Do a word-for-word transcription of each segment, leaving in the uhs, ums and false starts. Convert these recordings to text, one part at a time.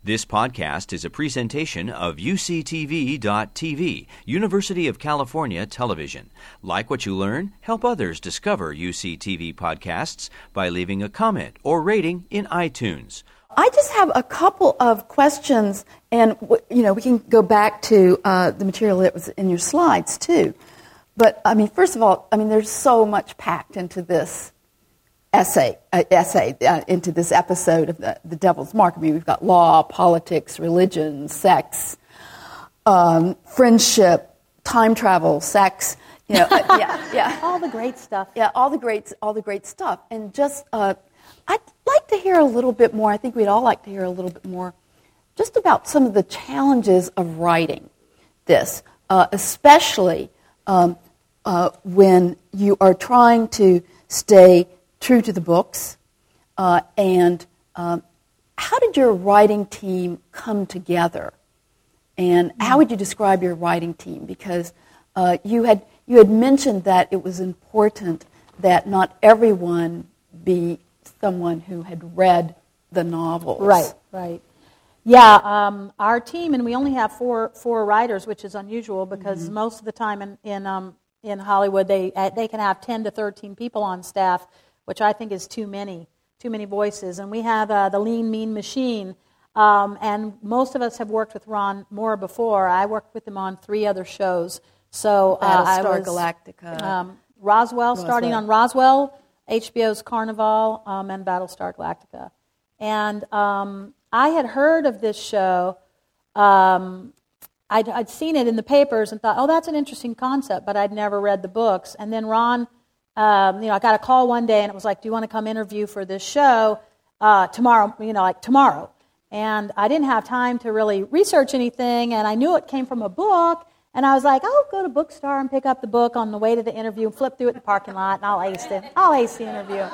This podcast is a presentation of U C T V dot T V, University of California Television. Like what you learn? Help others discover U C T V podcasts by leaving a comment or rating in iTunes. I just have a couple of questions, and you know we can go back to uh, the material that was in your slides too. But I mean, first of all, I mean, there's so much packed into this essay, uh, essay uh, into this episode of the, the Devil's Mark. I mean, we've got law, politics, religion, sex, um, friendship, time travel, sex. You know, uh, yeah, yeah, all the great stuff. Yeah, all the great, all the great stuff. And just, uh, I'd like to hear a little bit more. I think we'd all like to hear a little bit more, just about some of the challenges of writing this, uh, especially um, uh, when you are trying to stay true to the books, uh, and um, how did your writing team come together? And how would you describe your writing team? Because uh, you had you had mentioned that it was important that not everyone be someone who had read the novels. Right, right. Yeah, um, our team, and we only have four four writers, which is unusual because mm-hmm. most of the time in in, um, in Hollywood they uh, they can have ten to thirteen people on staff, which I think is too many, too many voices. And we have uh, the Lean Mean Machine, um, and most of us have worked with Ron Moore before. I worked with him on three other shows. So uh, I was Galactica, um, Roswell, Roswell, starting on Roswell, H B O's Carnival, um, and Battlestar Galactica. And um, I had heard of this show. Um, I'd, I'd seen it in the papers and thought, oh, that's an interesting concept, but I'd never read the books. And then Ron... Um, you know, I got a call one day, and it was like, do you want to come interview for this show uh, tomorrow, you know, like tomorrow? And I didn't have time to really research anything, and I knew it came from a book, and I was like, I'll go to Bookstore and pick up the book on the way to the interview and flip through it in the parking lot, and I'll ace it. I'll ace the interview.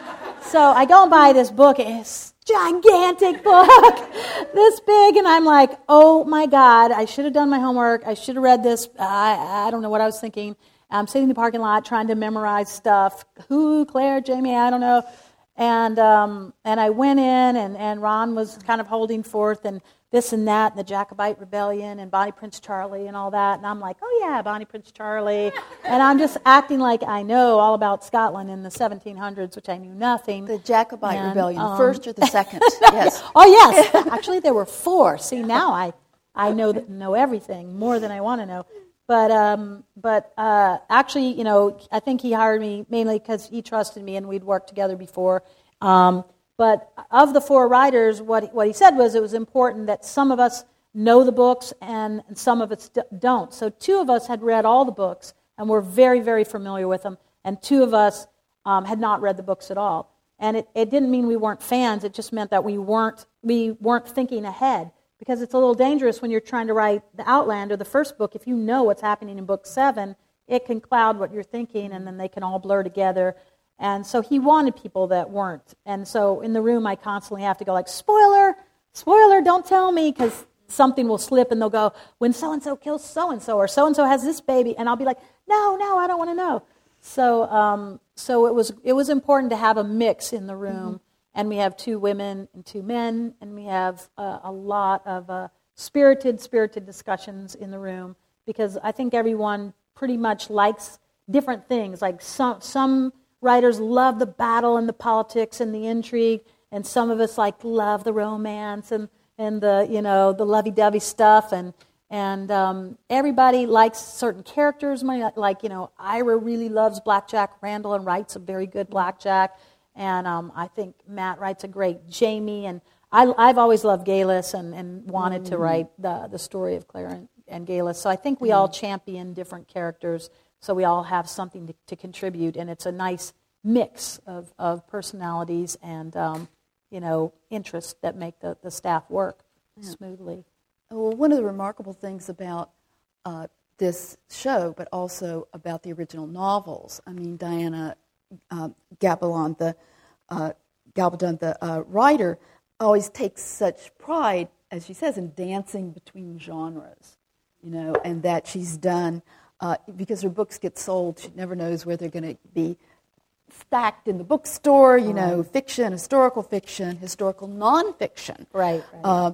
So I go and buy this book, and it's a gigantic book, this big, and I'm like, oh, my God, I should have done my homework. I should have read this. I, I don't know what I was thinking. I'm sitting in the parking lot trying to memorize stuff. Who, Claire, Jamie, I don't know. And um, and I went in, and, and Ron was kind of holding forth, and this and that, and the Jacobite Rebellion, and Bonnie Prince Charlie, and all that. And I'm like, oh, yeah, Bonnie Prince Charlie. And I'm just acting like I know all about Scotland in the seventeen hundreds, which I knew nothing. The Jacobite and, Rebellion, um, the first or the second? Yes. Oh, yes. Actually, there were four. See, now I, I know that, know everything, more than I want to know. But um, but uh, actually, you know, I think he hired me mainly because he trusted me and we'd worked together before. Um, but of the four writers, what what he said was it was important that some of us know the books and some of us don't. So two of us had read all the books and were very, very familiar with them, and two of us um, had not read the books at all. And it, it didn't mean we weren't fans. It just meant that we weren't we weren't thinking ahead. Because it's a little dangerous when you're trying to write the Outlander, the first book. If you know what's happening in book seven, it can cloud what you're thinking, and then they can all blur together. And so he wanted people that weren't. And so in the room, I constantly have to go like, spoiler, spoiler, don't tell me, because something will slip, and they'll go, when so-and-so kills so-and-so, or so-and-so has this baby, and I'll be like, no, no, I don't want to know. So um, so it was it was important to have a mix in the room. Mm-hmm. And we have two women and two men, and we have uh, a lot of uh, spirited, spirited discussions in the room, because I think everyone pretty much likes different things. Like some some writers love the battle and the politics and the intrigue, and some of us like love the romance and, and the you know the lovey-dovey stuff, and and um, everybody likes certain characters. Like you know, Ira really loves Blackjack Randall and writes a very good Blackjack. And um, I think Matt writes a great Jamie, and I, I've always loved Galus and, and wanted mm. to write the the story of Claire and, and Galus. So I think we mm. all champion different characters, so we all have something to, to contribute, and it's a nice mix of, of personalities and um, you know interests that make the, the staff work yeah. smoothly. Well, one of the remarkable things about uh, this show, but also about the original novels, I mean, Diana Uh, Gabaldon, the uh, Gabaldon, the uh, writer, always takes such pride, as she says, in dancing between genres, you know, and that she's done uh, because her books get sold. She never knows where they're going to be stacked in the bookstore. You know, fiction, historical fiction, historical nonfiction. Right. right. Uh,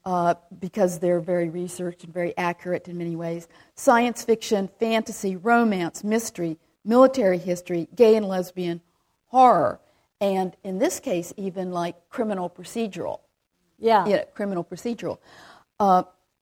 uh, because they're very researched and very accurate in many ways. Science fiction, fantasy, romance, mystery, military history, gay and lesbian, horror, and in this case, even like criminal procedural. Yeah. Yeah, criminal procedural. Uh,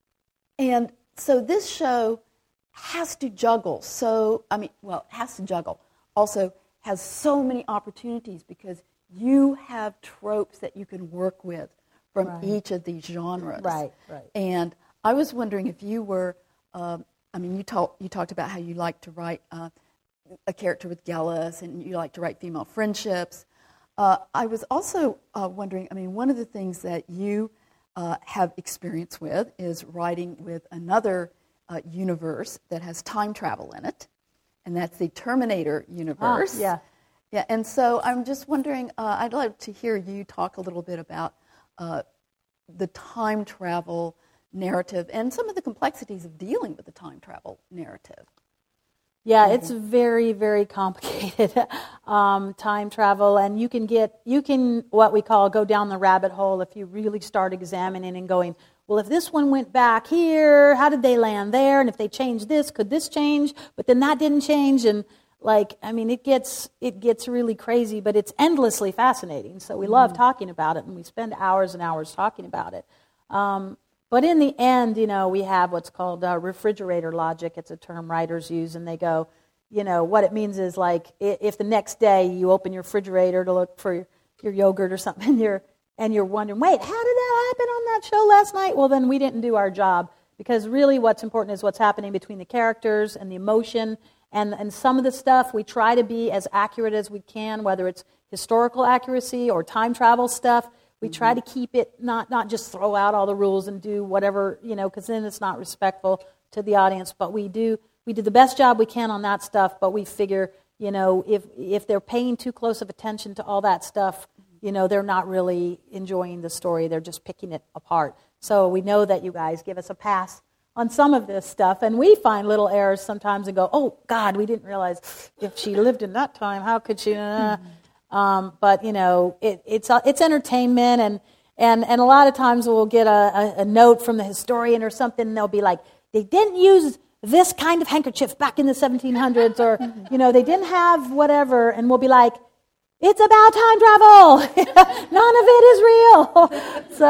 and so this show has to juggle. So, I mean, well, has to juggle. Also has so many opportunities because you have tropes that you can work with from right. each of these genres. Right, right. And I was wondering if you were, um, I mean, you, talk, you talked about how you like to write uh, a character with Geillis and you like to write female friendships. Uh, I was also uh, wondering, I mean, one of the things that you uh, have experience with is writing with another uh, universe that has time travel in it, and that's the Terminator universe. Ah, yeah. Yeah, and so I'm just wondering, uh, I'd like to hear you talk a little bit about uh, the time travel narrative and some of the complexities of dealing with the time travel narrative. Yeah, it's very, very complicated, um, time travel, and you can get, you can, what we call, go down the rabbit hole if you really start examining and going, well, if this one went back here, how did they land there? And if they changed this, could this change? But then that didn't change, and like, I mean, it gets, it gets really crazy, but it's endlessly fascinating, so we love talking about it, and we spend hours and hours talking about it. Um, But in the end, you know, we have what's called uh, refrigerator logic. It's a term writers use, and they go, you know, what it means is like if the next day you open your refrigerator to look for your, your yogurt or something, and you're, and you're wondering, wait, how did that happen on that show last night? Well, then we didn't do our job, because really what's important is what's happening between the characters and the emotion, and, and some of the stuff we try to be as accurate as we can, whether it's historical accuracy or time travel stuff. We try to keep it, not not just throw out all the rules and do whatever, you know, because then it's not respectful to the audience. But we do we do the best job we can on that stuff, but we figure, you know, if if they're paying too close of attention to all that stuff, you know, they're not really enjoying the story. They're just picking it apart. So we know that you guys give us a pass on some of this stuff, and we find little errors sometimes and go, oh, God, we didn't realize if she lived in that time, how could she... Uh, Um, but, you know, it, it's it's entertainment, and, and, and a lot of times we'll get a, a, a note from the historian or something, and they'll be like, they didn't use this kind of handkerchief back in the seventeen hundreds, or, you know, they didn't have whatever, and we'll be like, it's about time travel. None of it is real. So,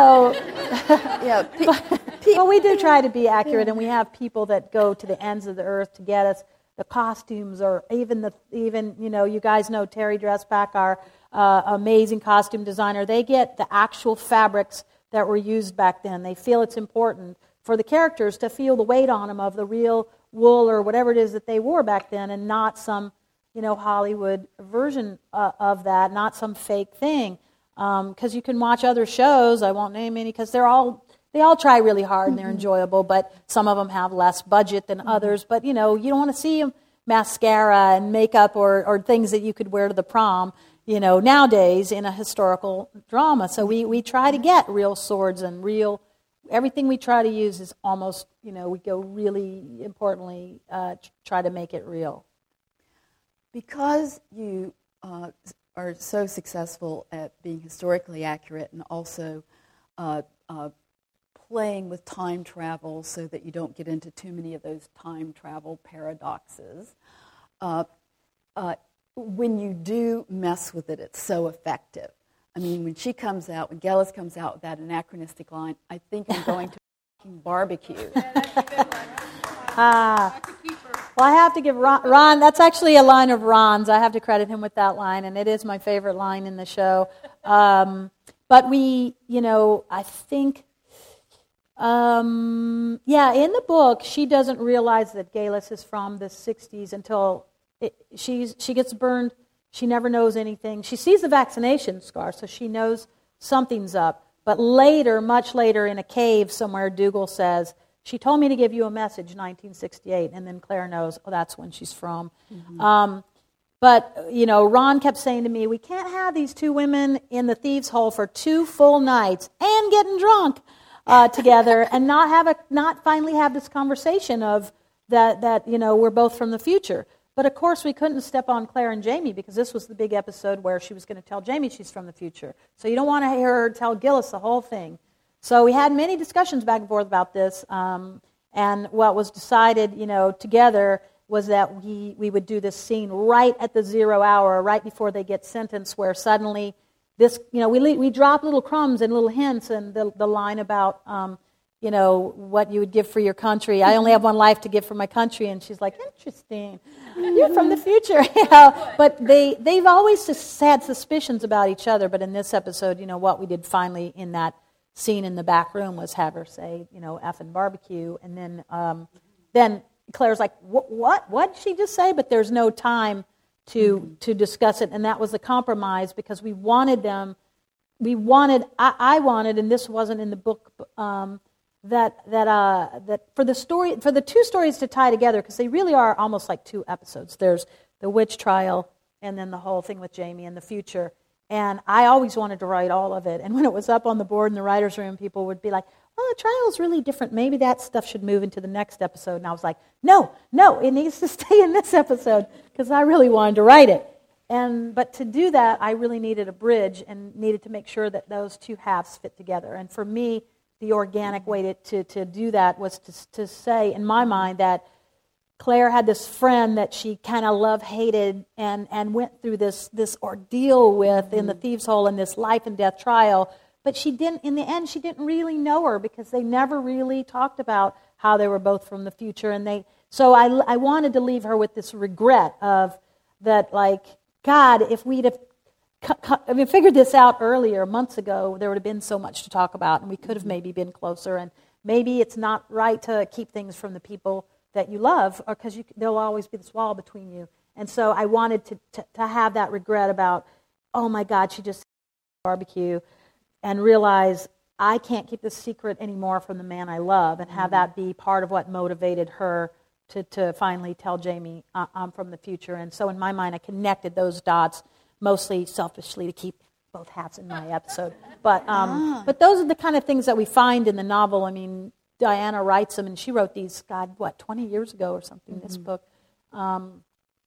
yeah, pe- but, but we do try to be accurate, and we have people that go to the ends of the earth to get us. The costumes, or even the even you know, you guys know Terry Dressback, our uh, amazing costume designer. They get the actual fabrics that were used back then. They feel it's important for the characters to feel the weight on them of the real wool or whatever it is that they wore back then, and not some, you know, Hollywood version uh, of that, not some fake thing. Because um, you can watch other shows. I won't name any because they're all. They all try really hard, and they're enjoyable, but some of them have less budget than others. But, you know, you don't want to see mascara and makeup or, or things that you could wear to the prom, you know, nowadays in a historical drama. So we, we try to get real swords and real, everything we try to use is almost, you know, we go really importantly uh, try to make it real. Because you uh, are so successful at being historically accurate and also uh, uh, playing with time travel so that you don't get into too many of those time travel paradoxes. Uh, uh, when you do mess with it, it's so effective. I mean, when she comes out, when Geillis comes out with that anachronistic line, I think I'm going to barbecue. Ah, well, I have to give Ron, Ron, that's actually a line of Ron's. I have to credit him with that line, and it is my favorite line in the show. Um, but we, you know, I think... Um, yeah, in the book, she doesn't realize that Geillis is from the sixties until it, she's, she gets burned. She never knows anything. She sees the vaccination scar, so she knows something's up. But later, much later, in a cave somewhere, Dougal says, she told me to give you a message, nineteen sixty-eight, and then Claire knows, oh, that's when she's from. Mm-hmm. Um, but, you know, Ron kept saying to me, we can't have these two women in the thieves' hole for two full nights and getting drunk. Uh, together and not have a not finally have this conversation of that that you know we're both from the future. But of course we couldn't step on Claire and Jamie because this was the big episode where she was going to tell Jamie she's from the future. So you don't want to hear her tell Geillis the whole thing. So we had many discussions back and forth about this, um, and what was decided, you know, together was that we, we would do this scene right at the zero hour, right before they get sentenced, where suddenly this, you know, we we drop little crumbs and little hints, and the the line about, um, you know, what you would give for your country. I only have one life to give for my country, and she's like, interesting. You're from the future, you know. But they they've always just had suspicions about each other. But in this episode, you know, what we did finally in that scene in the back room was have her say, you know, effing barbecue, and then um, then. Claire's like, what, what? What did she just say? But there's no time to mm-hmm. to discuss it, and that was the compromise because we wanted them, we wanted, I, I wanted, and this wasn't in the book, um, that that uh, that for the story, for the two stories to tie together, because they really are almost like two episodes. There's the witch trial, and then the whole thing with Jamie in the future. And I always wanted to write all of it. And when it was up on the board in the writer's room, people would be like, well, the trial is really different. Maybe that stuff should move into the next episode. And I was like, no, no, it needs to stay in this episode because I really wanted to write it. And but to do that, I really needed a bridge and needed to make sure that those two halves fit together. And for me, the organic way to, to, to do that was to, to say, in my mind, that Claire had this friend that she kind of love-hated and, and went through this, this ordeal with in the Thieves' Hole in this life and death trial. But she didn't, in the end, she didn't really know her because they never really talked about how they were both from the future. And they, so I, I wanted to leave her with this regret of that, like, God, if we'd have, I mean, figured this out earlier, months ago, there would have been so much to talk about, and we could have maybe been closer. And maybe it's not right to keep things from the people that you love, or because there'll always be this wall between you. And so I wanted to, to, to have that regret about, oh my God, she just barbecue. And realize I can't keep this secret anymore from the man I love, and have that be part of what motivated her to, to finally tell Jamie, uh, I'm from the future. And so in my mind, I connected those dots, mostly selfishly to keep both hats in my episode. But um, ah. but those are the kind of things that we find in the novel. I mean, Diana writes them, and she wrote these, God, what, twenty years ago or something, mm-hmm. this book. Um,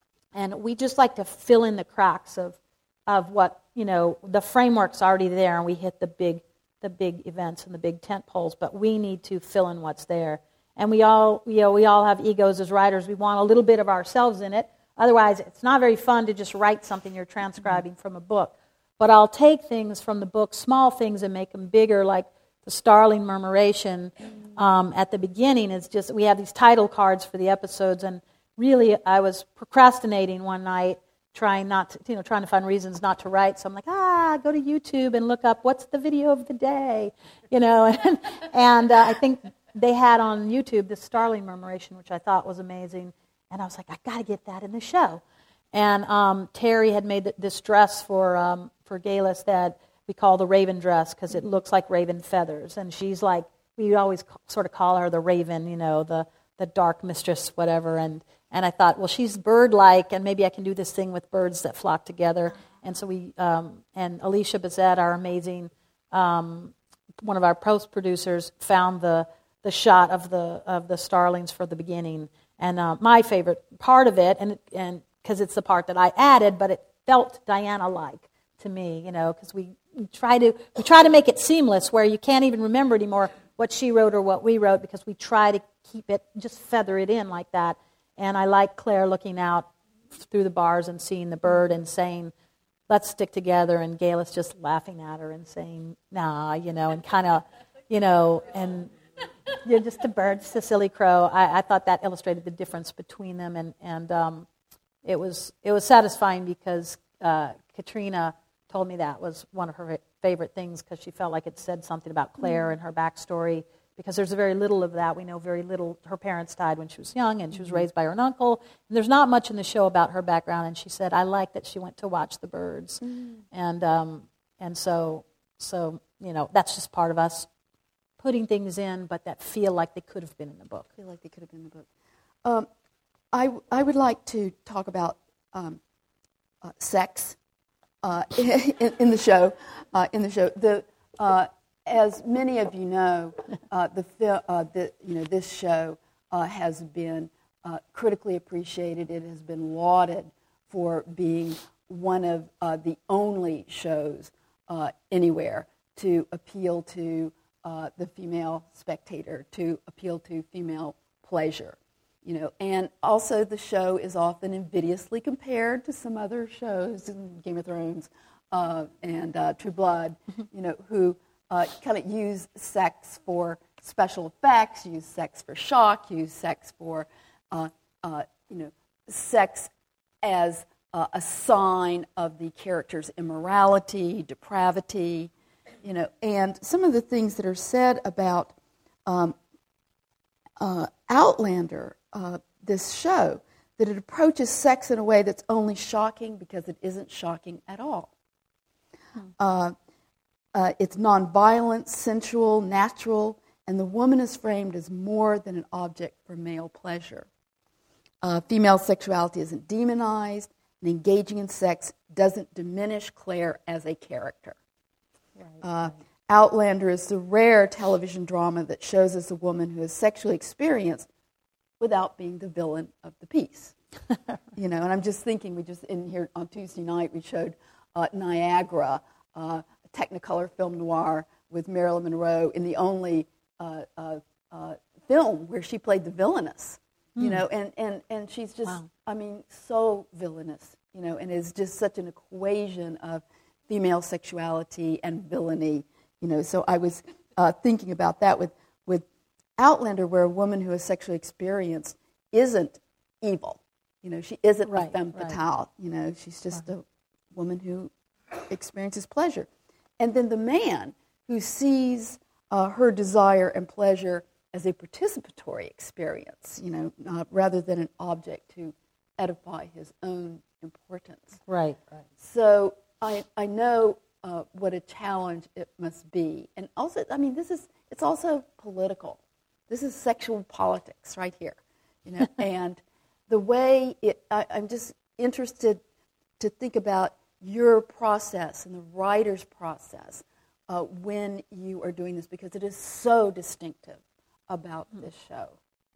and we just like to fill in the cracks of of what, you know, the framework's already there, and we hit the big the big events and the big tent poles, but we need to fill in what's there. And we all, you know, we all have egos as writers. We want a little bit of ourselves in it. Otherwise, it's not very fun to just write something you're transcribing mm-hmm. from a book. But I'll take things from the book, small things, and make them bigger, like the Starling Murmuration um, at the beginning. Is just, we have these title cards for the episodes, and really I was procrastinating one night, trying not to, you know, trying to find reasons not to write. So I'm like, ah, go to YouTube and look up what's the video of the day, you know. And, and uh, I think they had on YouTube this Starling Murmuration, which I thought was amazing. And I was like, I got to get that in the show. And um, Terry had made this dress for um, for Galis that we call the Raven dress because it looks like raven feathers. And she's like, we always sort of call her the Raven, you know, the the dark mistress, whatever. And and I thought, well, she's bird-like, and maybe I can do this thing with birds that flock together. And so we, um, and Alicia Bazette, our amazing, um, one of our post-producers, found the the shot of the of the starlings for the beginning. And uh, my favorite part of it, and and because it's the part that I added, but it felt Diana-like to me, you know, because we try to we try to make it seamless, where you can't even remember anymore what she wrote or what we wrote, because we try to keep it, just feather it in like that. And I like Claire looking out through the bars and seeing the bird and saying, let's stick together, and Galis just laughing at her and saying, nah, you know, and kind of, you know, and you're just a bird, it's a silly crow. I, I thought that illustrated the difference between them, and, and um, it was it was satisfying because uh, Katrina told me that was one of her favorite things, because she felt like it said something about Claire and her backstory, because there's very little of that. We know very little. Her parents died when she was young, and she was raised by her uncle. And there's not much in the show about her background. And she said, I like that she went to watch the birds. Mm. And um, and so, so you know, that's just part of us putting things in, but that feel like they could have been in the book. Feel like they could have been in the book. Um, I, I would like to talk about um, uh, sex uh, in, in the show. Uh, in the show, the uh, as many of you know, uh, the, uh, the you know this show uh, has been uh, critically appreciated. It has been lauded for being one of uh, the only shows uh, anywhere to appeal to uh, the female spectator, to appeal to female pleasure. You know, and also the show is often invidiously compared to some other shows, Game of Thrones uh, and uh, True Blood, you know, who uh, kind of use sex for special effects, use sex for shock, use sex for, uh, uh, you know, sex as uh, a sign of the character's immorality, depravity, you know, and some of the things that are said about um, uh, Outlander, uh, this show, that it approaches sex in a way that's only shocking because it isn't shocking at all. Hmm. Uh, uh, it's nonviolent, sensual, natural, and the woman is framed as more than an object for male pleasure. Uh, female sexuality isn't demonized, and engaging in sex doesn't diminish Claire as a character. Right, uh, right. Outlander is the rare television drama that shows us a woman who is sexually experienced without being the villain of the piece. You know, and I'm just thinking, we just, in here on Tuesday night, we showed uh, Niagara, uh, a Technicolor film noir with Marilyn Monroe in the only uh, uh, uh, film where she played the villainess, mm. you know, and, and, and she's just, wow. I mean, so villainous, you know, and is just such an equation of female sexuality and villainy, you know. So I was uh, thinking about that with, with Outlander, where a woman who is sexually experienced isn't evil. You know, she isn't right, a femme fatale. Right. You know, she's just right. a woman who experiences pleasure. And then the man who sees uh, her desire and pleasure as a participatory experience, you know, uh, rather than an object to edify his own importance. Right, right. So I I know uh, what a challenge it must be. And also, I mean, this is, it's also political. This is sexual politics right here, you know, and the way it, I, I'm just interested to think about your process and the writer's process uh, when you are doing this, because it is so distinctive about this show.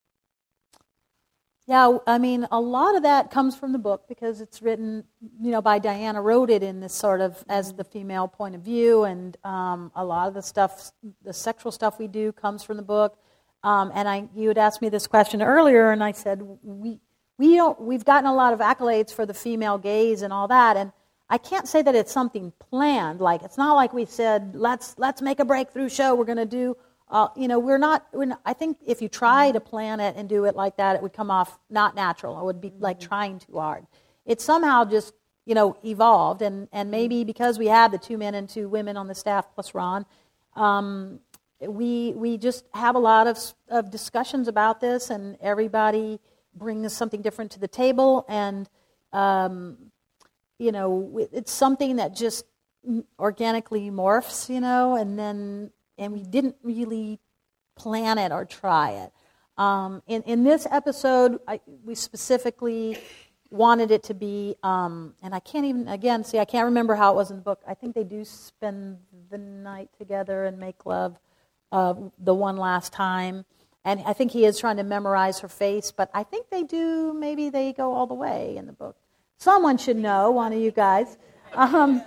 Yeah, I mean, a lot of that comes from the book because it's written, you know, by Diana, wrote it in this sort of as the female point of view, and um, a lot of the stuff, the sexual stuff we do comes from the book. Um, and I, you had asked me this question earlier, and I said we we don't we've gotten a lot of accolades for the female gaze and all that, and I can't say that it's something planned. Like, it's not like we said let's let's make a breakthrough show. We're going to do, uh, you know, we're not, we're not. I think if you try to plan it and do it like that, it would come off not natural. It would be like trying too hard. It somehow just, you know, evolved, and and maybe because we had the two men and two women on the staff plus Ron. Um, We we just have a lot of of discussions about this, and everybody brings something different to the table, and um, you know, it's something that just organically morphs, you know, and then and we didn't really plan it or try it. Um, in in this episode, I, we specifically wanted it to be, um, and I can't even again see I can't remember how it was in the book. I think they do spend the night together and make love. Uh, the one last time, and I think he is trying to memorize her face, but I think they do, maybe they go all the way in the book. Someone should know, one of you guys. Um,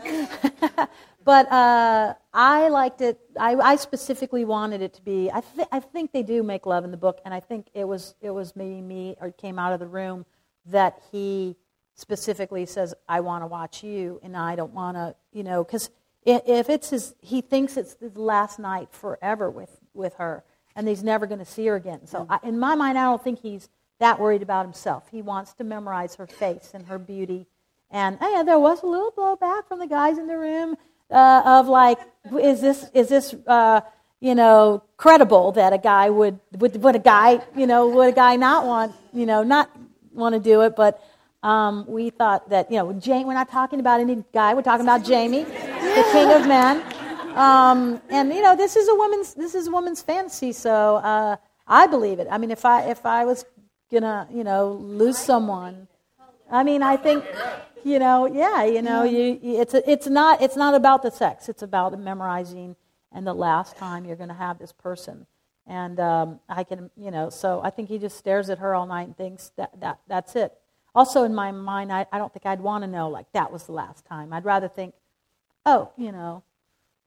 but uh, I liked it, I, I specifically wanted it to be, I, th- I think they do make love in the book, and I think it was it was maybe me, or came out of the room, that he specifically says, I want to watch you, and I don't want to, you know, because if it's his, he thinks it's his last night forever with, with her, and he's never going to see her again. So I, in my mind, I don't think he's that worried about himself. He wants to memorize her face and her beauty. And yeah, there was a little blowback from the guys in the room uh, of like, is this is this uh, you know credible that a guy would would would a guy you know would a guy not want you know not want to do it? But um, we thought that you know Jane. We're not talking about any guy. We're talking about Jamie. The king of men, um, and you know this is a woman's this is a woman's fantasy. So uh, I believe it. I mean, if I if I was gonna you know lose someone, I mean, I think you know, yeah, you know, you, it's a, it's not it's not about the sex. It's about the memorizing and the last time you're going to have this person. And um, I can you know, so I think he just stares at her all night and thinks that, that that's it. Also, in my mind, I, I don't think I'd want to know like that was the last time. I'd rather think, oh, you know,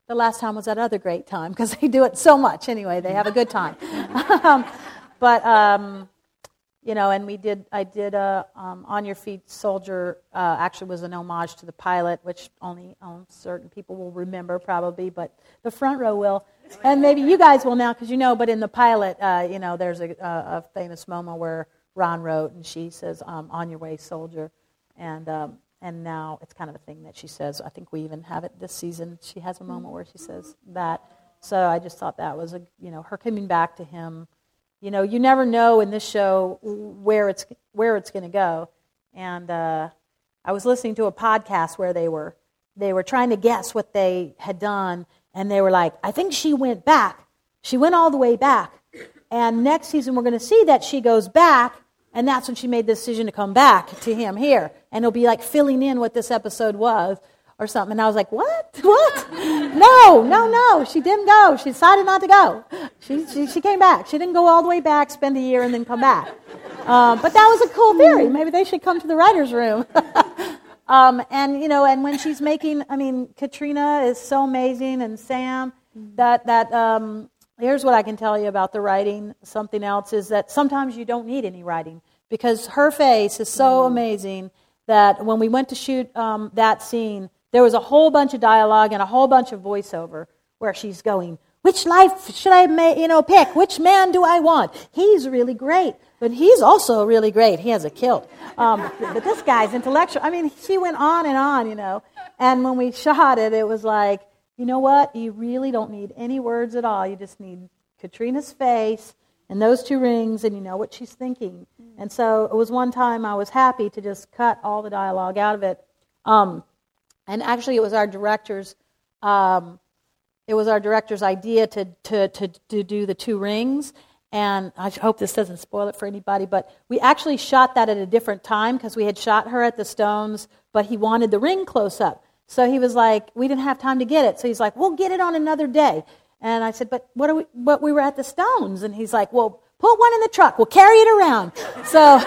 The last time was that other great time, because they do it so much anyway. They have a good time. um, but, um, you know, and we did, I did a um, On Your Feet Soldier, uh, actually was an homage to the pilot, which only um, certain people will remember probably, but the front row will. And maybe you guys will now, because you know, but in the pilot, uh, you know, there's a, a famous moment where Ron wrote, and she says, um, "On your way, soldier," and um, and now it's kind of a thing that she says. I think we even have it this season. She has a moment where she says that. So I just thought that was a, you know, her coming back to him. You know, you never know in this show where it's where it's going to go. And uh, I was listening to a podcast where they were they were trying to guess what they had done, and they were like, "I think she went back. She went all the way back." And next season we're going to see that she goes back. And that's when she made the decision to come back to him here. And it'll be like filling in what this episode was or something. And I was like, what? What? No, no, no. She didn't go. She decided not to go. She she, she came back. She didn't go all the way back, spend a year, and then come back. Um, but that was a cool theory. Maybe they should come to the writer's room. um, and, you know, and when she's making, I mean, Katrina is so amazing. And Sam, that, that um, here's what I can tell you about the writing. Something else is that sometimes you don't need any writing, because her face is so amazing that when we went to shoot um, that scene, there was a whole bunch of dialogue and a whole bunch of voiceover where she's going, which life should I ma- you know, pick? Which man do I want? He's really great, but he's also really great. He has a kilt. Um, but this guy's intellectual. I mean, she went on and on, you know. And when we shot it, it was like, you know what? You really don't need any words at all. You just need Katrina's face and those two rings, and you know what she's thinking. And so it was one time I was happy to just cut all the dialogue out of it. Um, and actually, it was our director's. Um, it was our director's idea to to to to do the two rings. And I hope this doesn't spoil it for anybody, but we actually shot that at a different time because we had shot her at the Stones, but he wanted the ring close up. So he was like, we didn't have time to get it. So he's like, we'll get it on another day. And I said, but what are we? But we were at the Stones, and he's like, well, put one in the truck. We'll carry it around. So,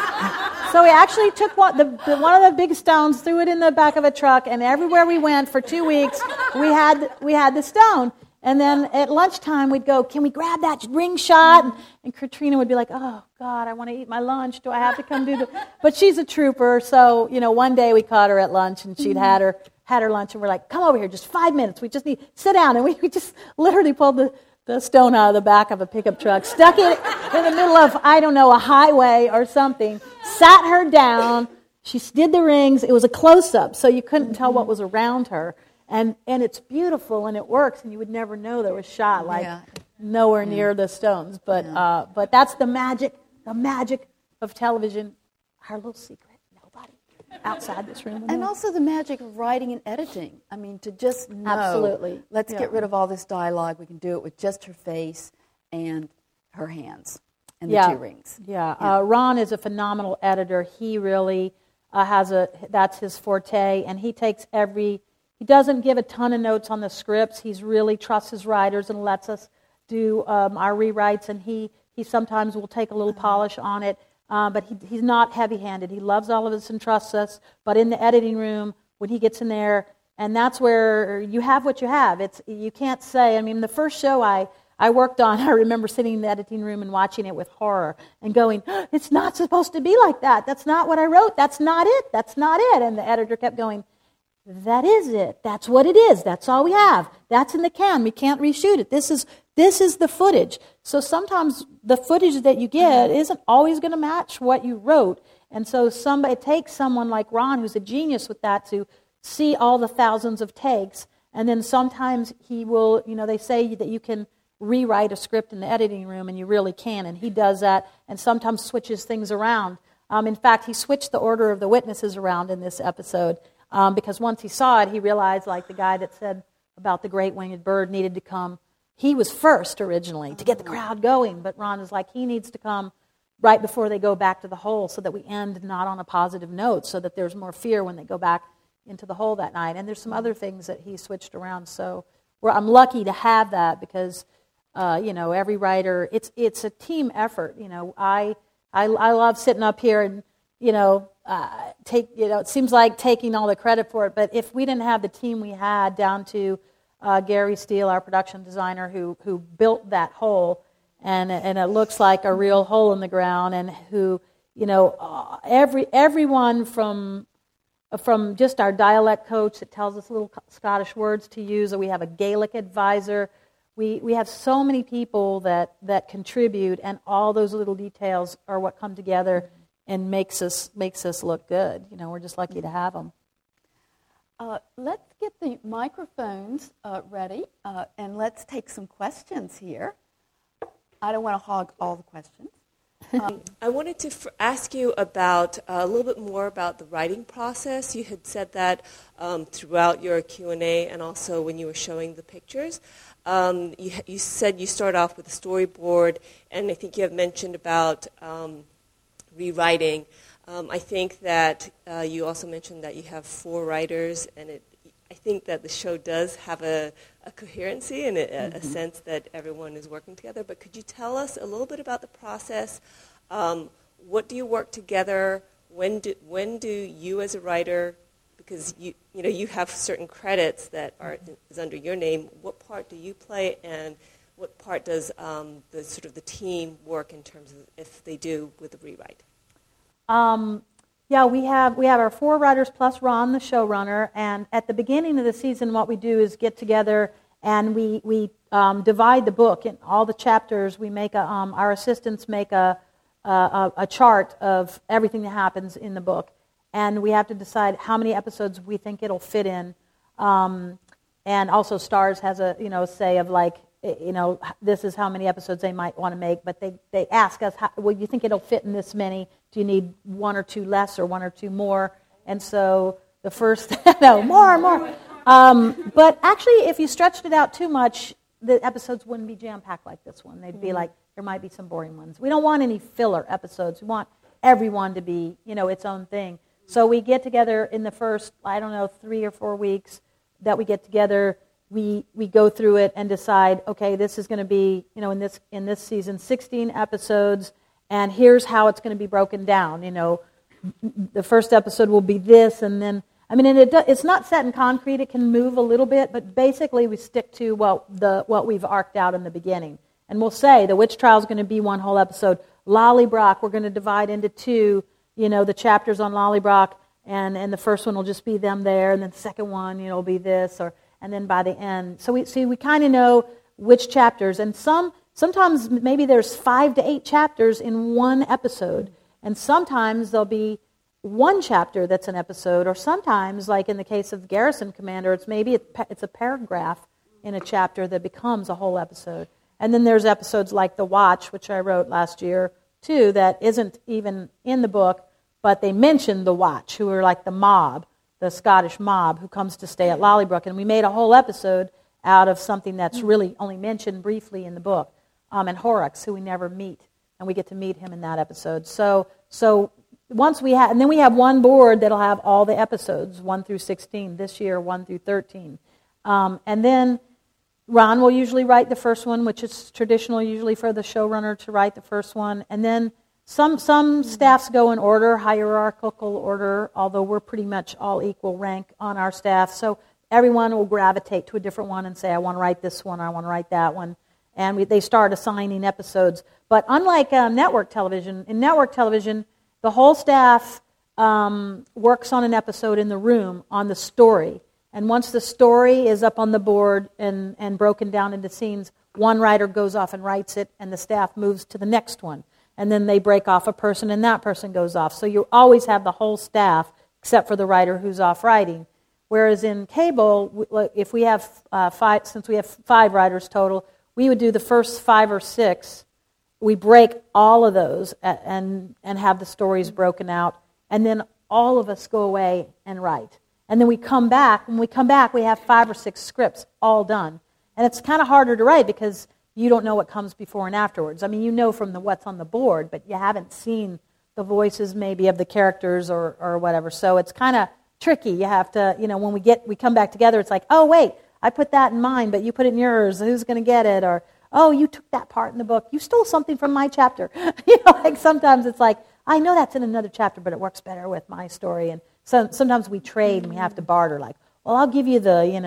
so we actually took one, the, the, one of the big stones, threw it in the back of a truck, and everywhere we went for two weeks, we had we had the stone. And then at lunchtime, we'd go, can we grab that ring shot? And, and Katrina would be like, oh, God, I want to eat my lunch. Do I have to come do the... But she's a trooper, so, you know, one day we caught her at lunch, and she'd had her had her lunch, and we're like, come over here, just five minutes. We just need... Sit down. And we, we just literally pulled the, the stone out of the back of a pickup truck, stuck it in the middle of, I don't know, a highway or something, sat her down. She did the rings. It was a close-up, so you couldn't tell what was around her. And and it's beautiful and it works, and you would never know there was shot like yeah. nowhere yeah. near the Stones. But yeah. uh, but that's the magic, the magic of television. Our little secret. Nobody outside this room. And also the magic of writing and editing. I mean, to just know, Absolutely. let's Yeah. get rid of all this dialogue. We can do it with just her face and her hands and the yeah. two rings. Yeah. Yeah. Uh, Ron is a phenomenal editor. He really uh, has a that's his forte, and he takes every. He doesn't give a ton of notes on the scripts. He's really trusts his writers and lets us do um, our rewrites, and he, he sometimes will take a little polish on it, uh, but he, he's not heavy-handed. He loves all of us and trusts us, but in the editing room, when he gets in there, and that's where you have what you have. It's you can't say, I mean, the first show I, I worked on, I remember sitting in the editing room and watching it with horror and going, it's not supposed to be like that. That's not what I wrote. That's not it. That's not it. And the editor kept going, that is it. That's what it is. That's all we have. That's in the can. We can't reshoot it. This is this is the footage. So sometimes the footage that you get isn't always going to match what you wrote. And so somebody, it takes someone like Ron, who's a genius with that, to see all the thousands of takes. And then sometimes he will, you know, they say that you can rewrite a script in the editing room, and you really can. And he does that and sometimes switches things around. Um, in fact, he switched the order of the witnesses around in this episode. Um, because once he saw it, he realized, like the guy that said about the great winged bird needed to come. He was first originally to get the crowd going, but Ron is like, he needs to come right before they go back to the hole so that we end not on a positive note, so that there's more fear when they go back into the hole that night. And there's some other things that he switched around. So we're, I'm lucky to have that because, uh, you know, every writer, it's it's a team effort. You know, I I, I love sitting up here and, you know, Uh, take you know, it seems like taking all the credit for it, but if we didn't have the team we had down to uh, Gary Steele, our production designer, who who built that hole, and and it looks like a real hole in the ground, and who, you know, uh, every everyone from from just our dialect coach that tells us little Scottish words to use, or we have a Gaelic advisor. We we have so many people that, that contribute, and all those little details are what come together and makes us makes us look good. You know, we're just lucky to have them. Uh, let's get the microphones uh, ready, uh, and let's take some questions here. I don't want to hog all the questions. Um, I wanted to f- ask you about uh, a little bit more about the writing process. You had said that um, throughout your Q and A, and also when you were showing the pictures. Um, you, you said you start off with a storyboard, and I think you have mentioned about um, rewriting. Um, I think that uh, you also mentioned that you have four writers, and it, I think that the show does have a, a coherency and a, mm-hmm. a sense that everyone is working together. But could you tell us a little bit about the process? Um, what do you work together? When do, when do you as a writer, because you you know you have certain credits that are is under your name, what part do you play, and what part does um, the sort of the team work in terms of if they do with the rewrite? Um, yeah, we have we have our four writers plus Ron, the showrunner, and at the beginning of the season, what we do is get together and we we um, divide the book in all the chapters. We make a um, our assistants make a, a a chart of everything that happens in the book, and we have to decide how many episodes we think it'll fit in. Um, and also, Starz has a you know say of like. You know, this is how many episodes they might want to make, but they, they ask us, how, well, you think it'll fit in this many? Do you need one or two less or one or two more? And so the first, no, more and more. Um, but actually, if you stretched it out too much, the episodes wouldn't be jam-packed like this one. They'd be like, there might be some boring ones. We don't want any filler episodes. We want everyone to be, you know, its own thing. So we get together in the first, I don't know, three or four weeks that we get together. We we go through it and decide, okay, this is going to be, you know, in this in this season, sixteen episodes, and here's how it's going to be broken down. You know, the first episode will be this, and then, I mean, and it it's not set in concrete. It can move a little bit, but basically we stick to what the what we've arced out in the beginning. And we'll say the witch trial is going to be one whole episode. Lollybrock, we're going to divide into two. You know, the chapters on Lollybrock, and and the first one will just be them there, and then the second one, you know, will be this or. And then by the end, so we see we kind of know which chapters, and some sometimes maybe there's five to eight chapters in one episode, and sometimes there'll be one chapter that's an episode, or sometimes, like in the case of Garrison Commander, it's maybe it's a paragraph in a chapter that becomes a whole episode. And then there's episodes like The Watch, which I wrote last year too, that isn't even in the book, but they mention the Watch, who are like the mob. The Scottish mob who comes to stay at Lollybrook. And we made a whole episode out of something that's really only mentioned briefly in the book. Um, and Horrocks, who we never meet. And we get to meet him in that episode. So so once we have, and then we have one board that'll have all the episodes, one through sixteen. This year, one through thirteen. Um, and then Ron will usually write the first one, which is traditional usually for the showrunner to write the first one. And then Some some staffs go in order, hierarchical order, although we're pretty much all equal rank on our staff. So everyone will gravitate to a different one and say, I want to write this one, I want to write that one. And we, they start assigning episodes. But unlike um, network television, in network television, the whole staff um, works on an episode in the room on the story. And once the story is up on the board and, and broken down into scenes, one writer goes off and writes it, and the staff moves to the next one. And then they break off a person, and that person goes off. So you always have the whole staff, except for the writer who's off writing. Whereas in cable, if we have uh, five, since we have five writers total, we would do the first five or six. We break all of those and and have the stories broken out, and then all of us go away and write. And then we come back. When we come back, we have five or six scripts all done. And it's kind of harder to write because you don't know what comes before and afterwards. I mean, you know from the what's on the board, but you haven't seen the voices maybe of the characters or, or whatever. So it's kind of tricky. You have to, you know, when we get we come back together, it's like, oh, wait, I put that in mine, but you put it in yours. Who's going to get it? Or, oh, you took that part in the book. You stole something from my chapter. You know, like sometimes it's like, I know that's in another chapter, but it works better with my story. And so sometimes we trade and we have to barter, like, well, I'll give you the, you know,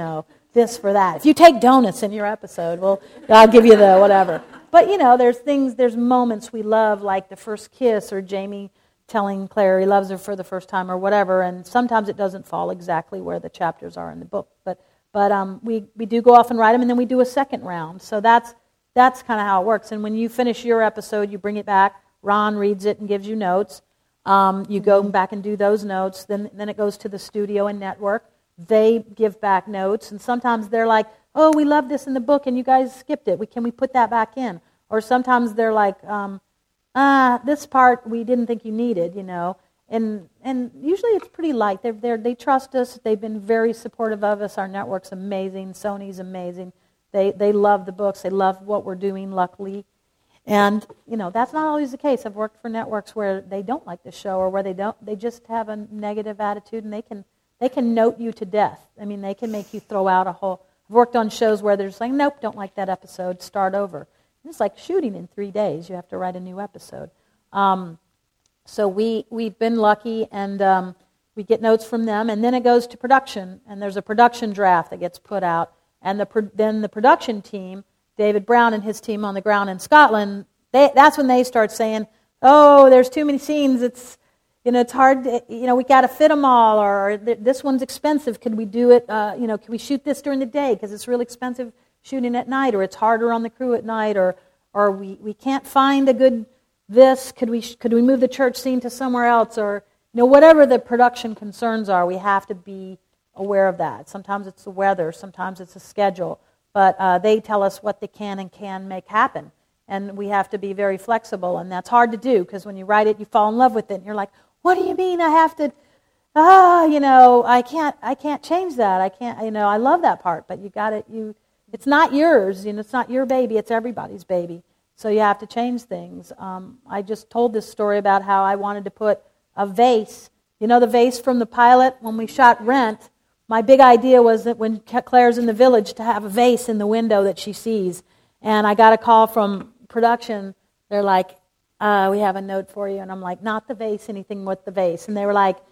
this for that. If you take donuts in your episode, well, I'll give you the whatever. But, you know, there's things, there's moments we love, like the first kiss or Jamie telling Claire he loves her for the first time or whatever, and sometimes it doesn't fall exactly where the chapters are in the book. But but um, we, we do go off and write them, and then we do a second round. So that's that's kind of how it works. And when you finish your episode, you bring it back. Ron reads it and gives you notes. Um, you go back and do those notes. Then then it goes to the studio and network. They give back notes, and sometimes they're like, oh, we love this in the book, and you guys skipped it. We, can we put that back in? Or sometimes they're like, um, ah, this part we didn't think you needed, you know. And and usually it's pretty light. They're, they're, they trust us. They've been very supportive of us. Our network's amazing. Sony's amazing. They they love the books. They love what we're doing, luckily. And, you know, that's not always the case. I've worked for networks where they don't like the show or where they don't. They just have a negative attitude, and they can they can note you to death. I mean, they can make you throw out a whole... I've worked on shows where they're just like, nope, don't like that episode, start over. And it's like shooting in three days. You have to write a new episode. Um, so we, we've been lucky, and um, we get notes from them, and then it goes to production, and there's a production draft that gets put out, and the pro- then the production team, David Brown and his team on the ground in Scotland, they, that's when they start saying, oh, there's too many scenes, it's, you know, it's hard, to, you know, we got to fit them all, or this one's expensive, could we do it, uh, you know, can we shoot this during the day, because it's really expensive shooting at night, or it's harder on the crew at night, or or we, we can't find a good this, could we could we move the church scene to somewhere else, or, you know, whatever the production concerns are, we have to be aware of that. Sometimes it's the weather, sometimes it's a schedule, but uh, they tell us what they can and can make happen, and we have to be very flexible, and that's hard to do, because when you write it, you fall in love with it, and you're like, what do you mean I have to, ah, you know, I can't, I can't change that, I can't, you know, I love that part, but you got it, you, it's not yours, you know, it's not your baby, it's everybody's baby, so you have to change things. Um, I just told this story about how I wanted to put a vase, you know, the vase from the pilot when we shot Rent. My big idea was that when Claire's in the village to have a vase in the window that she sees, and I got a call from production, they're like, Uh, we have a note for you. And I'm like, not the vase, anything with the vase. And they were like,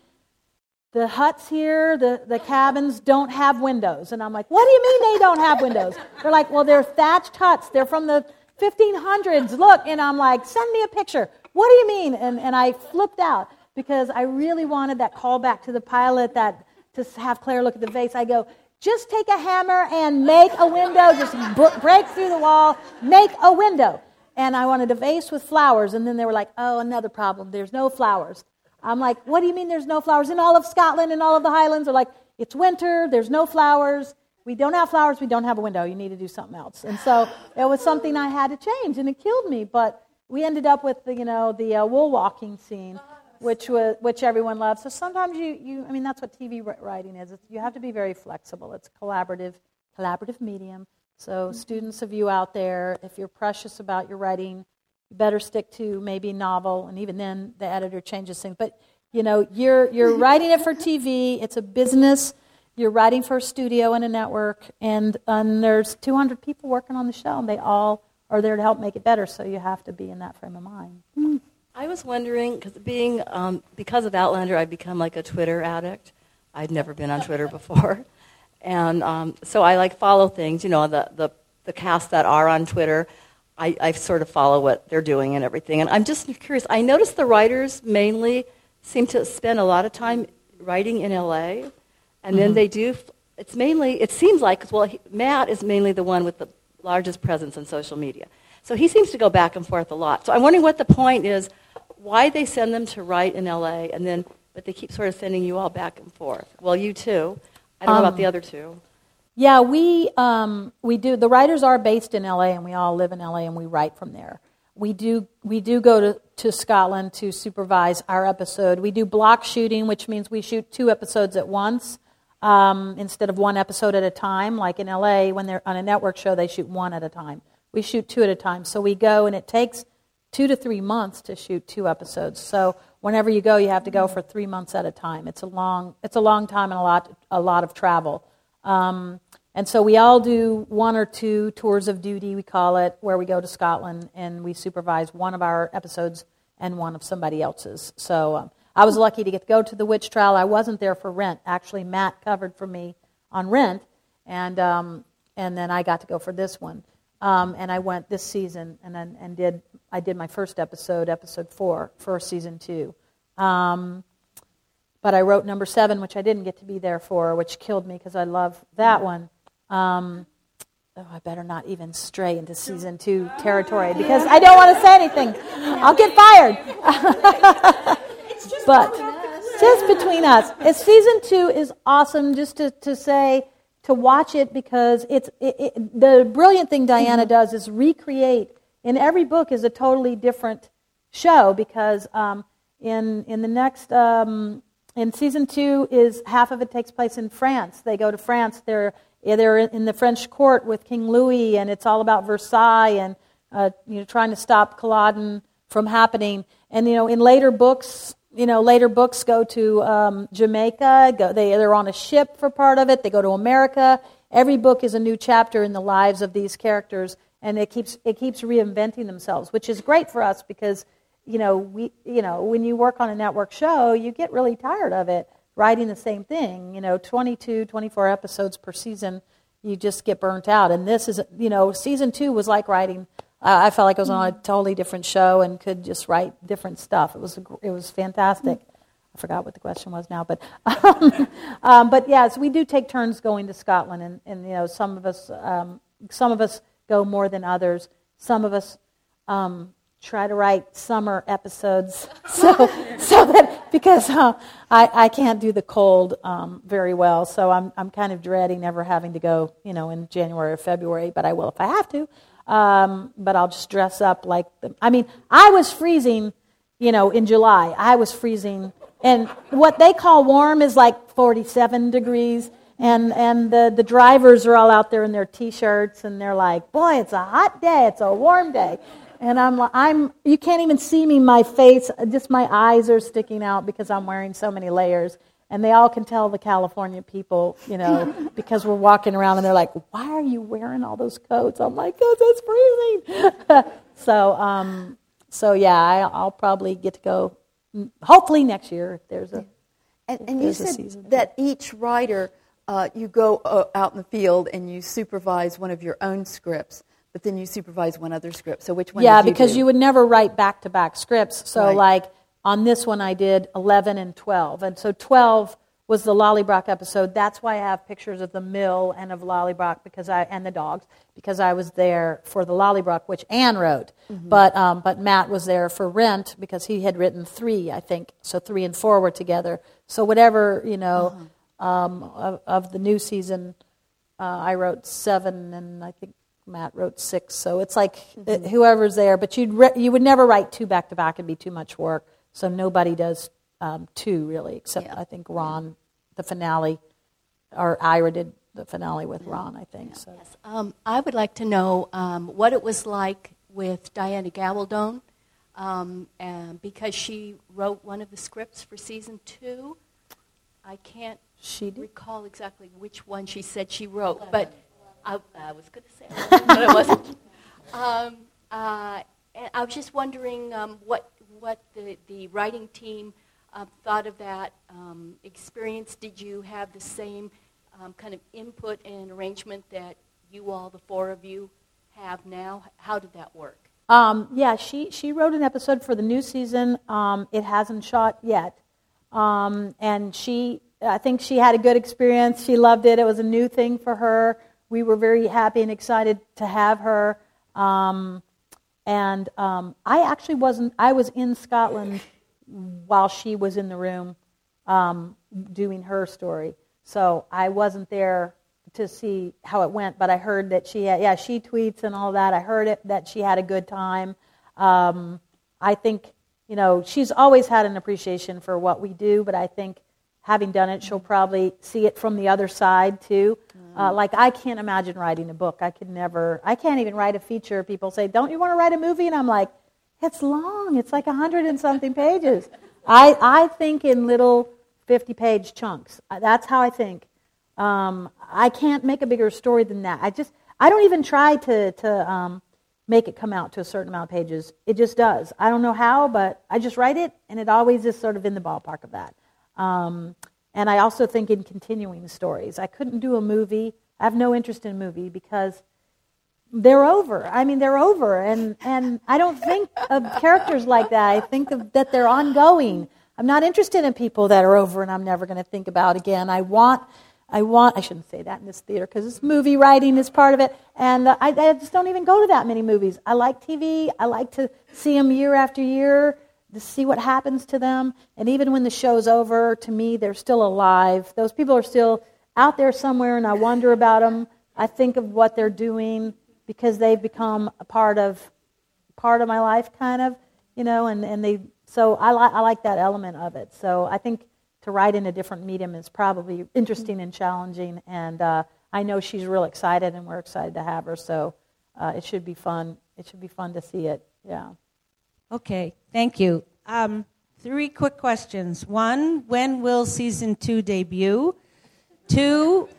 the huts here, the, the cabins don't have windows. And I'm like, what do you mean they don't have windows? They're like, well, they're thatched huts. They're from the fifteen hundreds. Look. And I'm like, send me a picture. What do you mean? And, and I flipped out because I really wanted that call back to the pilot, that to have Claire look at the vase. I go, just take a hammer and make a window. Just b- break through the wall, make a window. And I wanted a vase with flowers, and then they were like, oh, another problem, there's no flowers. I'm like, what do you mean there's no flowers? In all of Scotland and all of the Highlands, they're like, it's winter, there's no flowers. We don't have flowers, we don't have a window, you need to do something else. And so it was something I had to change, and it killed me. But we ended up with the, you know, the uh, wool walking scene, which was which everyone loves. So sometimes you, you, I mean, that's what T V writing is. It's, you have to be very flexible. It's a collaborative, collaborative medium. So students of you out there, if you're precious about your writing, you better stick to maybe novel, and even then the editor changes things. But, you know, you're you're writing it for T V. It's a business. You're writing for a studio and a network, and, and there's two hundred people working on the show, and they all are there to help make it better, so you have to be in that frame of mind. Mm. I was wondering, because being um, because of Outlander, I've become like a Twitter addict. I'd never been on Twitter before. And um, so I like follow things, you know, the, the, the cast that are on Twitter. I, I sort of follow what they're doing and everything. And I'm just curious. I noticed the writers mainly seem to spend a lot of time writing in L A. And mm-hmm. then they do, it's mainly, it seems like, well, he, Matt is mainly the one with the largest presence on social media. So he seems to go back and forth a lot. So I'm wondering what the point is, why they send them to write in L A, and then, but they keep sort of sending you all back and forth. Well, you too. I don't know um, about the other two. Yeah, we um, we do. The writers are based in L A, and we all live in L A, and we write from there. We do we do go to, to Scotland to supervise our episode. We do block shooting, which means we shoot two episodes at once um, instead of one episode at a time. Like in L A, when they're on a network show, they shoot one at a time. We shoot two at a time. So we go, and it takes two to three months to shoot two episodes. So whenever you go, you have to go for three months at a time. It's a long, it's a long time and a lot, a lot of travel. Um, and so we all do one or two tours of duty, we call it, where we go to Scotland and we supervise one of our episodes and one of somebody else's. So um, I was lucky to get to go to the witch trial. I wasn't there for Rent. Actually, Matt covered for me on Rent, and um, and then I got to go for this one. Um, and I went this season and then and did I did my first episode, episode four, for season two. Um, but I wrote number seven, which I didn't get to be there for, which killed me because I love that one. Um, oh, I better not even stray into season two territory because I don't want to say anything. I'll get fired. But just between us, it's, season two is awesome. Just to, to say. To watch it because it's it, it, the brilliant thing Diana does is recreate. In every book is a totally different show because um, in in the next um, in season two is half of it takes place in France. They go to France. They're they're in the French court with King Louis, and it's all about Versailles and uh, you know trying to stop Culloden from happening. And you know in later books. You know, later books go to um, Jamaica. Go, they, they're on a ship for part of it. They go to America. Every book is a new chapter in the lives of these characters, and it keeps it keeps reinventing themselves, which is great for us because, you know, we you know when you work on a network show, you get really tired of it writing the same thing. You know, twenty-two, twenty-four episodes per season, you just get burnt out. And this is, you know, season two was like writing. Uh, I felt like I was on a totally different show and could just write different stuff. It was a, it was fantastic. I forgot what the question was now, but um, um, but yes, we do take turns going to Scotland, and, and you know some of us um, some of us go more than others. Some of us um, try to write summer episodes, so so that because uh, I I can't do the cold um, very well, so I'm I'm kind of dreading never having to go you know in January or February, but I will if I have to. Um, but I'll just dress up like them. I mean, I was freezing, you know, in July. I was freezing, and what they call warm is like forty-seven degrees, and and the, the drivers are all out there in their T-shirts, and they're like, boy, it's a hot day, it's a warm day. And I'm, I'm, you can't even see me, my face, just my eyes are sticking out because I'm wearing so many layers. And they all can tell the California people, you know, because we're walking around and they're like, why are you wearing all those coats? I'm like, because it's freezing. so, um, so yeah, I, I'll probably get to go, hopefully next year if there's a And, and you said that each writer, uh, you go uh, out in the field and you supervise one of your own scripts, but then you supervise one other script. So which one Yeah, did you because do? you would never write back-to-back scripts. So Right. like, on this one, I did eleven and twelve. And so twelve was the Lollybrock episode. That's why I have pictures of the mill and of Lollybrock because I and the dogs, because I was there for the Lollybrock, which Anne wrote. Mm-hmm. But um, but Matt was there for Rent because he had written three, I think. So three and four were together. So whatever, you know, uh-huh. um, of, of the new season, uh, I wrote seven, and I think Matt wrote six. So it's like mm-hmm. uh, whoever's there. But you'd re- you would never write two back-to-back. It'd be too much work. So nobody does um, two, really, except yeah. I think Ron, the finale, or Ira did the finale with Ron, I think. So. Yes. Um, I would like to know um, what it was like with Diana Gabaldon, um, and because she wrote one of the scripts for season two. I can't she did? recall exactly which one she said she wrote, but I, I was going to say it, but it wasn't. Um, uh, and I was just wondering um, what what the, the writing team uh, thought of that um, experience. Did you have the same um, kind of input and arrangement that you all, the four of you, have now? How did that work? Um, yeah, she, she wrote an episode for the new season. Um, it hasn't shot yet. Um, and she, I think she had a good experience. She loved it. It was a new thing for her. We were very happy and excited to have her. Um, And um, I actually wasn't, I was in Scotland while she was in the room um, doing her story. So I wasn't there to see how it went, but I heard that she had, yeah, she tweets and all that. I heard it, that she had a good time. Um, I think, you know, she's always had an appreciation for what we do, but I think having done it, she'll probably see it from the other side too. Uh, like, I can't imagine writing a book. I could never, I can't even write a feature. People say, don't you want to write a movie? And I'm like, it's long. It's like a hundred and something pages. I, I think in little fifty-page chunks. That's how I think. Um, I can't make a bigger story than that. I just, I don't even try to, to um, make it come out to a certain amount of pages. It just does. I don't know how, but I just write it, and it always is sort of in the ballpark of that. Um, And I also think in continuing stories. I couldn't do a movie. I have no interest in a movie because they're over. I mean, they're over, and, and I don't think of characters like that. I think of, that they're ongoing. I'm not interested in people that are over and I'm never going to think about again. I want, I want. I shouldn't say that in this theater because it's movie writing is part of it, and uh, I, I just don't even go to that many movies. I like T V. I like to see them year after year, to see what happens to them, and even when the show's over, to me, they're still alive. Those people are still out there somewhere, and I wonder about them. I think of what they're doing, because they've become a part of part of my life, kind of, you know, and, and they, so I, li- I like that element of it. So I think to write in a different medium is probably interesting and challenging, and uh, I know she's real excited, and we're excited to have her, so uh, it should be fun. It should be fun to see it, yeah. Okay, thank you. Um, three quick questions. One, when will season two debut? Two,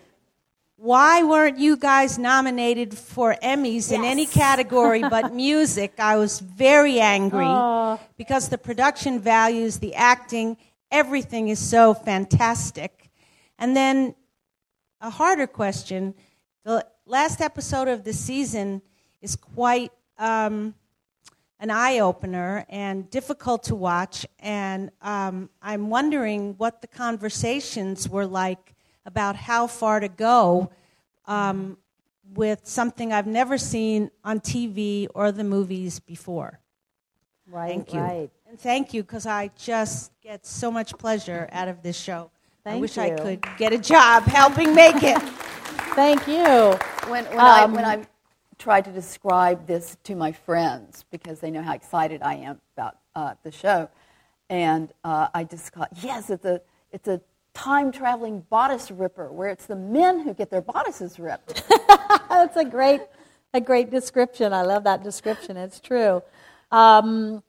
why weren't you guys nominated for Emmys yes. in any category but music? I was very angry oh. because the production values, the acting, everything is so fantastic. And then a harder question. The last episode of the season is quite um, an eye-opener and difficult to watch. And um, I'm wondering what the conversations were like about how far to go um, with something I've never seen on T V or the movies before. Right, thank you. right. And thank you, because I just get so much pleasure out of this show. Thank I wish you. I could get a job helping make it. Thank you. When, when, um, I, when I try to describe this to my friends, because they know how excited I am about uh, the show, and uh, I just call, yes, it's a, it's a time-traveling bodice ripper, where it's the men who get their bodices ripped. That's a great, a great description. I love that description. It's true. Um,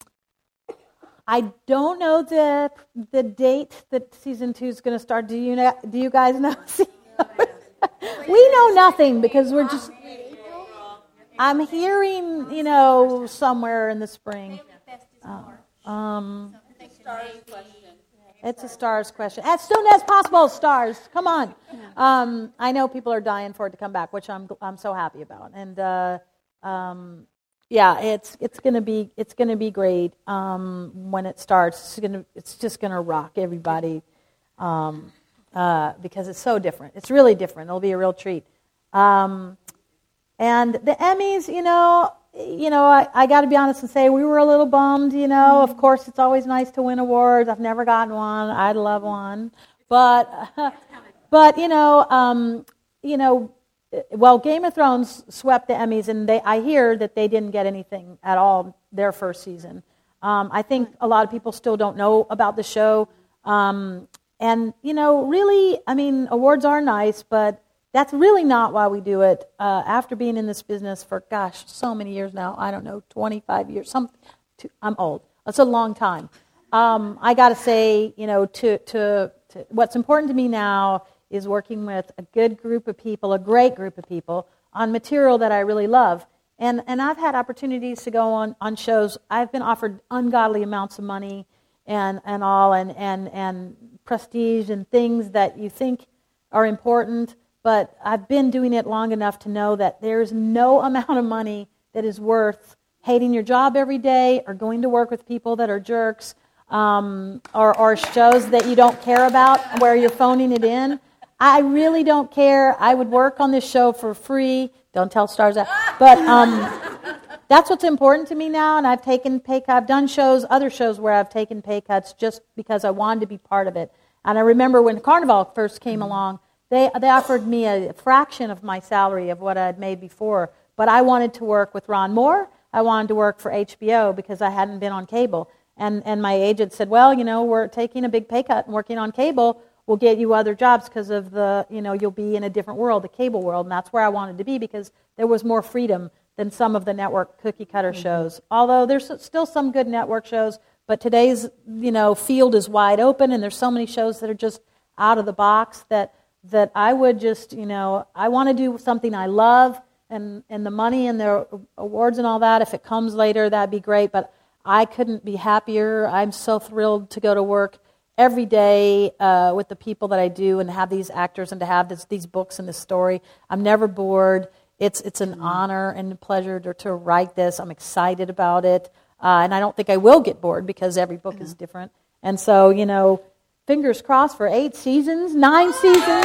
I don't know the the date that season two is going to start. Do you know? Do you guys know? We know nothing because we're just. I'm hearing, you know, somewhere in the spring. Uh, um, It's a stars question. As soon as possible, stars. Come on. Um, I know people are dying for it to come back, which I'm I'm so happy about. And uh, um, yeah, it's it's gonna be it's gonna be great um, when it starts. It's gonna it's just gonna rock everybody um, uh, because it's so different. It's really different. It'll be a real treat. Um, and the Emmys, you know. You know, I, I got to be honest and say we were a little bummed, you know. Of course, it's always nice to win awards. I've never gotten one. I'd love one. But, but you know, um, you know, well, Game of Thrones swept the Emmys, and they, I hear that they didn't get anything at all their first season. Um, I think a lot of people still don't know about the show. Um, and, you know, really, I mean, awards are nice, but that's really not why we do it. Uh, after being in this business for, gosh, so many years now, I don't know, twenty-five years, some, to, I'm old. It's a long time. Um, I got to say, you know, to, to, to what's important to me now is working with a good group of people, a great group of people, on material that I really love. And and I've had opportunities to go on, on shows. I've been offered ungodly amounts of money and, and all, and, and, and prestige and things that you think are important. But I've been doing it long enough to know that there's no amount of money that is worth hating your job every day or going to work with people that are jerks um, or, or shows that you don't care about where you're phoning it in. I really don't care. I would work on this show for free. Don't tell stars that. But um, that's what's important to me now, and I've taken pay cuts. I've done shows, other shows where I've taken pay cuts just because I wanted to be part of it. And I remember when Carnival first came along, They they offered me a fraction of my salary of what I had made before, but I wanted to work with Ron Moore. I wanted to work for H B O because I hadn't been on cable. And and my agent said, well, you know, we're taking a big pay cut and working on cable. We'll get you other jobs because of the, you know, you'll be in a different world, the cable world. And that's where I wanted to be because there was more freedom than some of the network cookie cutter mm-hmm. shows. Although there's still some good network shows, but today's, you know, field is wide open and there's so many shows that are just out of the box that that I would just, you know, I want to do something I love, and, and the money and the awards and all that, if it comes later, that'd be great, but I couldn't be happier. I'm so thrilled to go to work every day uh, with the people that I do and to have these actors and to have this, these books and this story. I'm never bored. It's it's an honor and a pleasure to, to write this. I'm excited about it. Uh, and I don't think I will get bored because every book mm-hmm. is different. And so, you know, fingers crossed for eight seasons, nine seasons.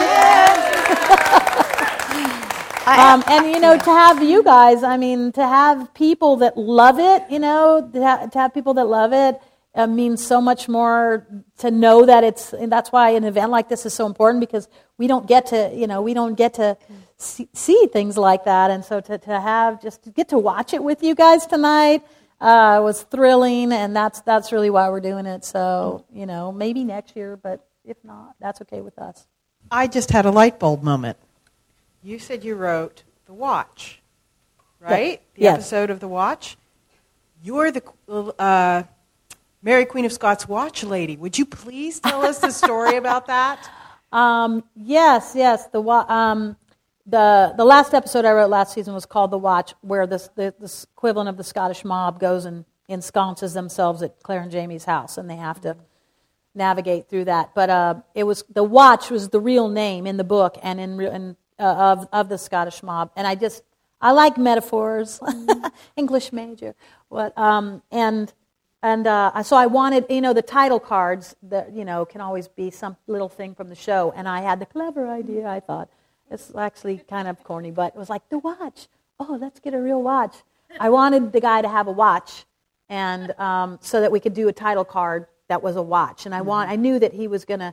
um, and, you know, to have you guys, I mean, to have people that love it, you know, to have, to have people that love it uh, means so much more to know that it's, and that's why an event like this is so important because we don't get to, you know, we don't get to see, see things like that. And so to, to have, just to get to watch it with you guys tonight, Uh, it was thrilling, and that's that's really why we're doing it. So, you know, maybe next year, but if not, that's okay with us. I just had a light bulb moment. You said you wrote The Watch, right? Yeah. The yes. episode of The Watch. You're the uh, Mary Queen of Scots watch lady. Would you please tell us the story about that? Um, yes, yes. The um, The the last episode I wrote last season was called The Watch, where this, the, the equivalent of the Scottish mob goes and ensconces themselves at Claire and Jamie's house, and they have to navigate through that. But uh, it was The Watch was the real name in the book and in, in uh, of of the Scottish mob. And I just I like metaphors, English major. What um and and uh, so I wanted, you know, the title cards that, you know, can always be some little thing from the show, and I had the clever idea. I thought. It's actually kind of corny, but it was like, The Watch. Oh, let's get a real watch. I wanted the guy to have a watch, and um, so that we could do a title card that was a watch. And I want, I knew that he was going to,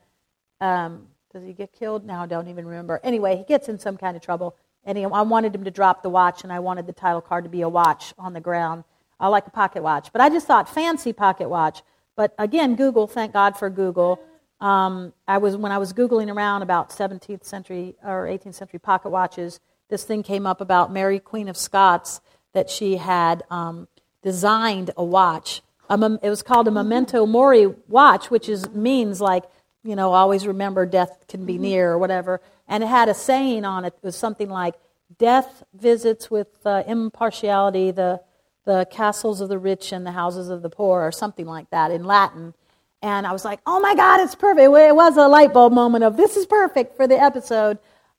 um, does he get killed? No, I don't even remember. Anyway, he gets in some kind of trouble, and he, I wanted him to drop the watch, and I wanted the title card to be a watch on the ground. I like a pocket watch. But I just thought, fancy pocket watch. But again, Google, thank God for Google. Um, I was when I was Googling around about seventeenth century or eighteenth century pocket watches, this thing came up about Mary Queen of Scots, that she had um, designed a watch. A mem- it was called a memento mori watch, which is means like, you know, always remember death can be near or whatever. And it had a saying on it. It was something like, death visits with uh, impartiality the the castles of the rich and the houses of the poor, or something like that in Latin. And I was like, oh my God, it's perfect. It was a light bulb moment of, this is perfect for the episode.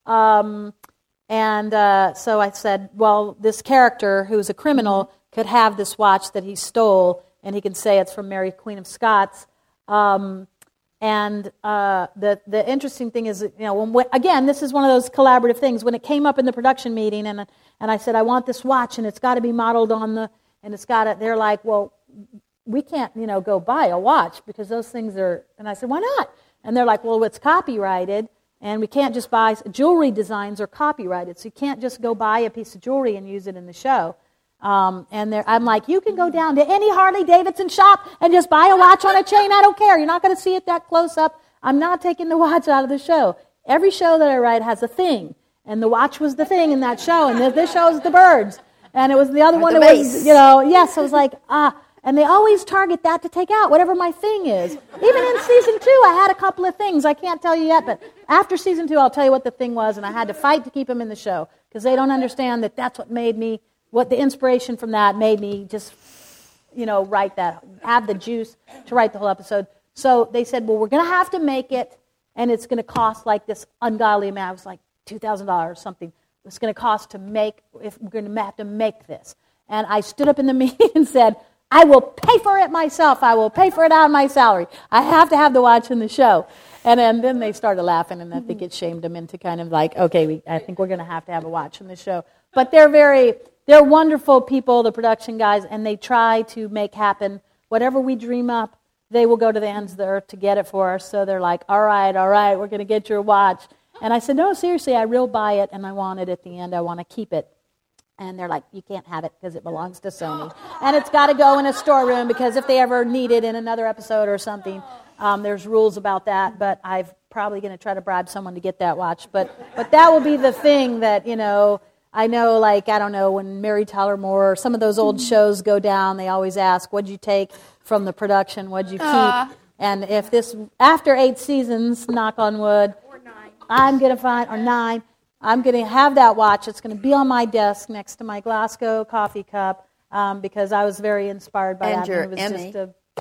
Um, and uh, so I said, well, this character who's a criminal could have this watch that he stole, and he can say it's from Mary Queen of Scots. Um, and uh, the the interesting thing is, you know, when, again, this is one of those collaborative things. When it came up in the production meeting, and and I said, I want this watch, and it's got to be modeled on the, and it's got to, they're like, well, we can't, you know, go buy a watch because those things are, and I said, why not? And they're like, well, it's copyrighted, and we can't just buy, jewelry designs are copyrighted, so you can't just go buy a piece of jewelry and use it in the show. Um, and I'm like, you can go down to any Harley Davidson shop and just buy a watch on a chain, I don't care. You're not going to see it that close up. I'm not taking the watch out of the show. Every show that I write has a thing, and the watch was the thing in that show, and this show is the birds. And it was the other or one that was, you know, yes, I was like, ah. And they always target that to take out, whatever my thing is. Even in season two, I had a couple of things. I can't tell you yet, but after season two, I'll tell you what the thing was, and I had to fight to keep them in the show because they don't understand that that's what made me, what the inspiration from that made me just, you know, write that, have the juice to write the whole episode. So they said, well, we're going to have to make it, and it's going to cost like this ungodly amount. It was like two thousand dollars or something. It's going to cost to make, if we're going to have to make this. And I stood up in the meeting and said, I will pay for it myself. I will pay for it out of my salary. I have to have the watch in the show. And then, then they started laughing, and I think it shamed them into kind of like, okay, we, I think we're going to have to have a watch in the show. But they're very, they're wonderful people, the production guys, and they try to make happen whatever we dream up. They will go to the ends of the earth to get it for us. So they're like, all right, all right, we're going to get your watch. And I said, no, seriously, I will buy it, and I want it at the end. I want to keep it. And they're like, you can't have it because it belongs to Sony. And it's got to go in a storeroom because if they ever need it in another episode or something, um, there's rules about that. But I'm probably going to try to bribe someone to get that watch. But but that will be the thing that, you know, I know, like, I don't know, when Mary Tyler Moore or some of those old shows go down, they always ask, what'd you take from the production? What'd you keep? Uh. And if this, after eight seasons, knock on wood, or nine. I'm going to find, or nine, I'm going to have that watch. It's going to be on my desk next to my Glasgow coffee cup um, because I was very inspired by and that. Your and it was Emmy. just a,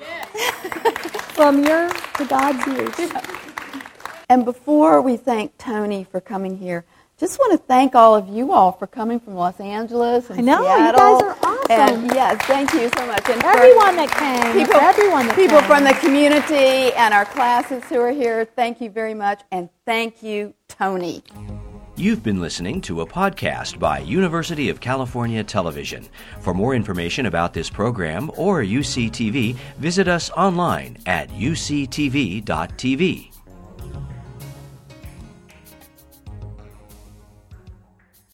From your to God's ears. And before we thank Tony for coming here, just want to thank all of you all for coming from Los Angeles and I know, Seattle. you guys are awesome. And yes, thank you so much. And for Everyone that came. people, everyone that people came. from the community and our classes who are here, thank you very much. And thank you, Tony. You've been listening to a podcast by University of California Television. For more information about this program or U C T V, visit us online at U C T V dot T V.